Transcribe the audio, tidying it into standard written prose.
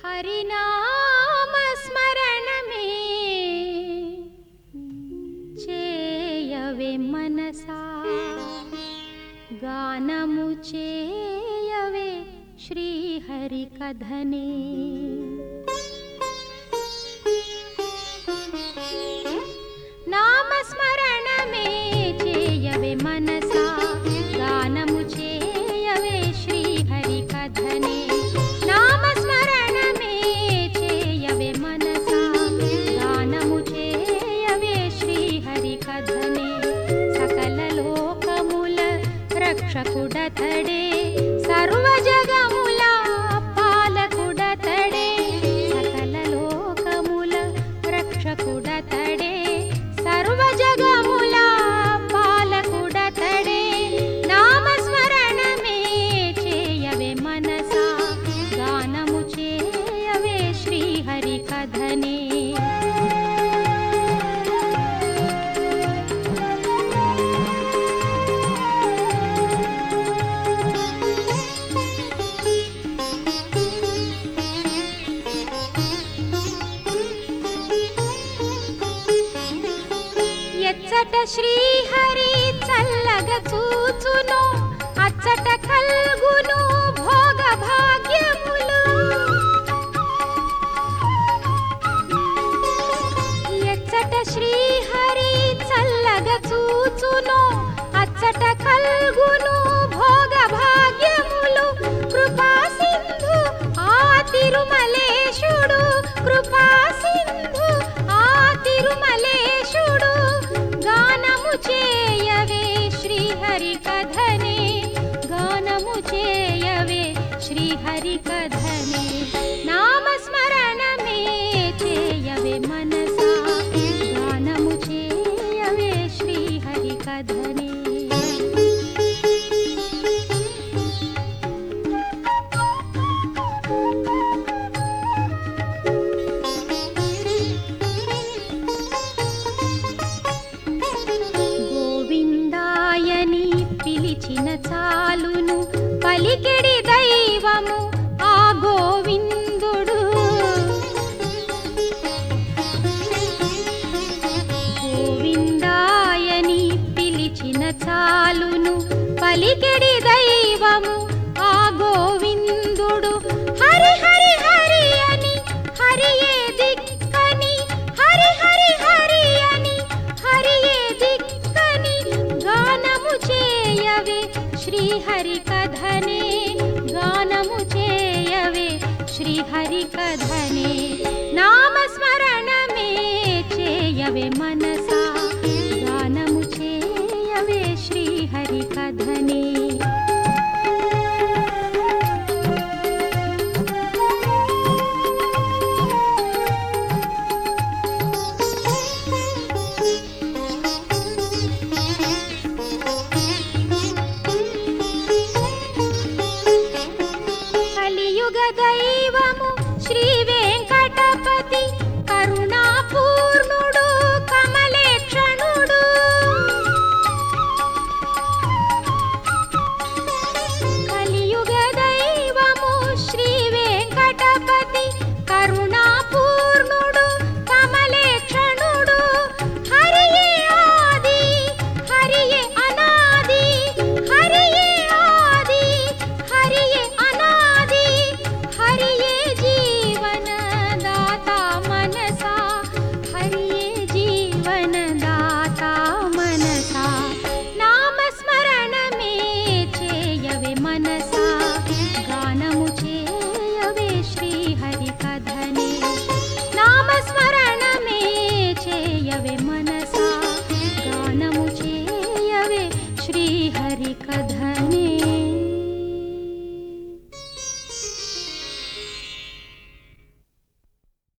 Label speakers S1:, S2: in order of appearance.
S1: హరినామస్మరణమే చేయవే మనసా, గానము చేయవే శ్రీహరి కథనే. నామస్మరణమే చేయవే మనసా, గానము చేయవే శ్రీహరి కథనే. నామస్మరణమే చేయవే మనసా, గానము చేయవే శ్రీహరి కథనే. సకల లోకముల రక్షకుడతడే, సర్వ జగముల పాలకుడతడే. సకల లోకముల రక్షకుడతడే, సర్వ జగముల పాలకుడతడే. నామస్మరణమే చేయవే మనసా, గానము చేయవే శ్రీహరి కథనే. ఎచ్చట శ్రీహరి చల్లగ చూచును, అచ్చట కల్గును భోగ భాగ్యములు. ఎచ్చట శ్రీహరి చల్లగ చూచును, అచ్చట కల్గును భోగ భాగ్యములు. కృపా సింధు ఆ తిరుమలేశుడు, కృపా సింధు ఆ తిరుమలేశుడు. గానము చేయవే శ్రీహరి కథనే, గానము చేయవే శ్రీహరి కథనే. నామస్మరణమే చేయవే మనసా, గానము చేయవే శ్రీహరి కథనే. గోవిందాయని పిలిచిన చాలును, పలికెడి దైవము ఆ గోవిందుడు. గోవిందాయని పిలిచిన చాలును, పలికెడి దైవము ఆ గోవిందుడు. హరి హరి హరి అని హరియే దిక్కని, హరి హరి హరి అని హరియే దిక్కని. గానము చేయవే శ్రీహరి కథనే, గానము చేయవే శ్రీహరి కథనే. నామస్మరణమే చేయవే మనసా, గానము చేయవే శ్రీహరి కథనే. కలియుగ దైవము శ్రీ వెంకటపతి, కరుణాపూర్ణుడు కమలేక్షణుడు. కలియుగ దైవము శ్రీ వెంకటపతి, కరుణాపూర్ణుడు కమలేక్షణుడు. హరియే ఆది హరియే అనాది, హరియే ఆది హరియే అనాది. హరియే జీవన దాతా మనసా, హరియే జీవన దాతా మనసా. నామస్మరణమే చేయవే మనసా, గానము చేయవే శ్రీహరి కథనే. నామస్మరణమే చేయవే మనసా, గానము చేయవే శ్రీహరి